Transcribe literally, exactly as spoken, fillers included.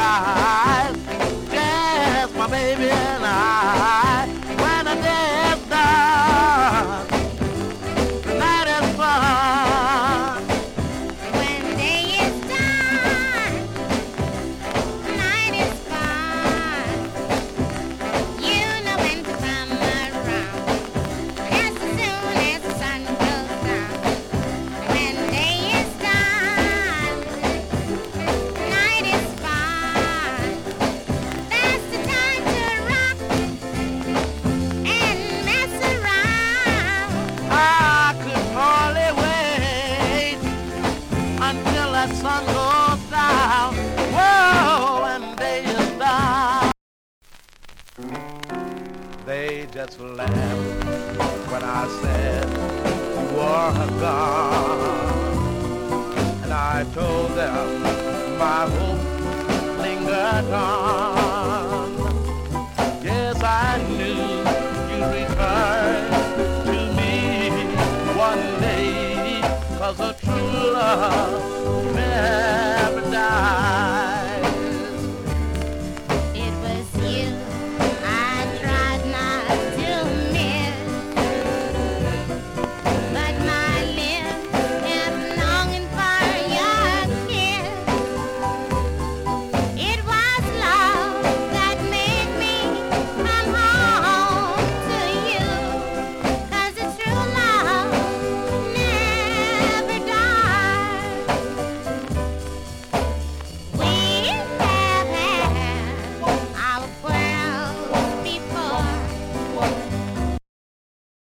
skies, just my baby and I. When the day is done, the night is fun. When day is done, night is fun. You know when to come around, as soon as the sun goes down. When day is done, night is fun. That's the time to rock and mess around. I could hardly wait until that sun goes down. Whoa, and day is done. They just laughed when I said you were gone, and I told them my hope lingered on.